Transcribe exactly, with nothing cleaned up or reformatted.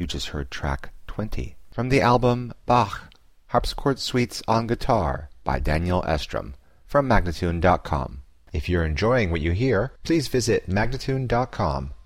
You just heard track twenty from the album Bach, Harpsichord Suites on Guitar by Daniel Estrom from Magnatune dot com. If you're enjoying what you hear, please visit Magnatune dot com